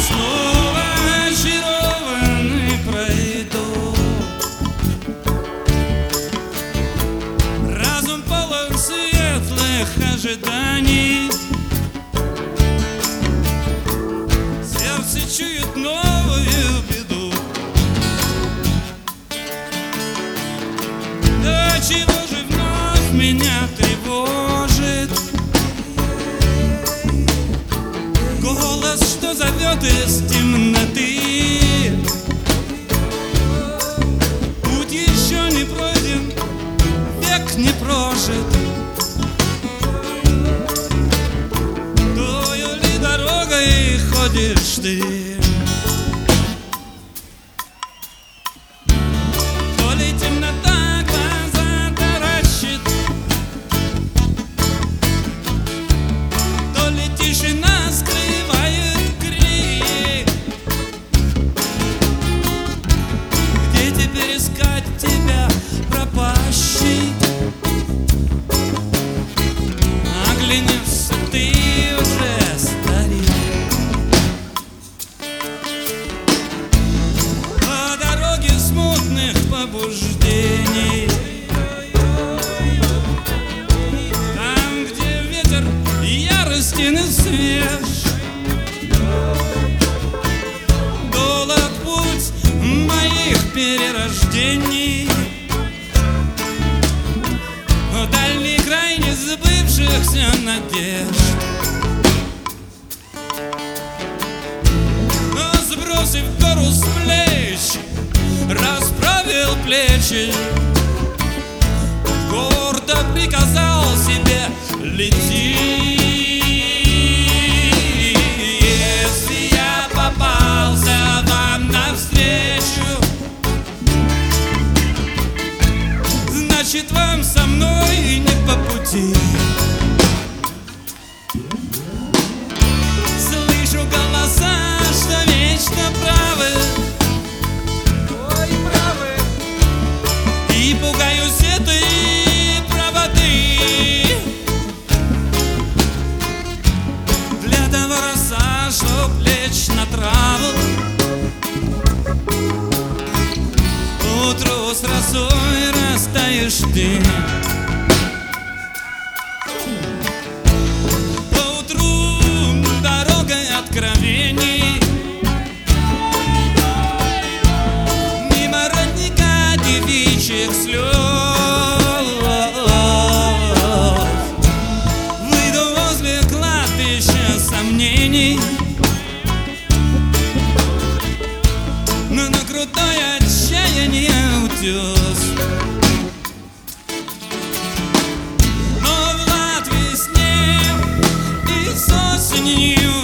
снова очарованный пройду. Разум полон светлых ожиданий, сердце чует новую беду. Да чего же вновь меня тревожит голос, что зовет из темноты? Путь еще не пройден, век не прожит. Тою ли дорогой ходишь ты? То ли темнота глаза таращит, то ли тишина скрывает крик. Где теперь искать тебя, пропащий? Оглянешься, ты уже старик. По дороге смутных побуждений, там, где ветер яростен и свеж, долг путь моих перерождений, в дальний край несбывшихся надежд. Но сбросив гору с плеч, расправил плечи, гордо приказал себе: лети. Если я попался вам навстречу, значит, вам со мной не по пути. Слышу голоса, что вечно правы, ой, правы, и пугаюсь этой правоты. Для того рассажу плеч на траву, утру с росой растаешь ты. Поутру дорогой откровений, мимо родника девичьих слез, выйду возле кладбища сомнений, но на крутой отчаяние утес. Но в Латвии снег и с осенью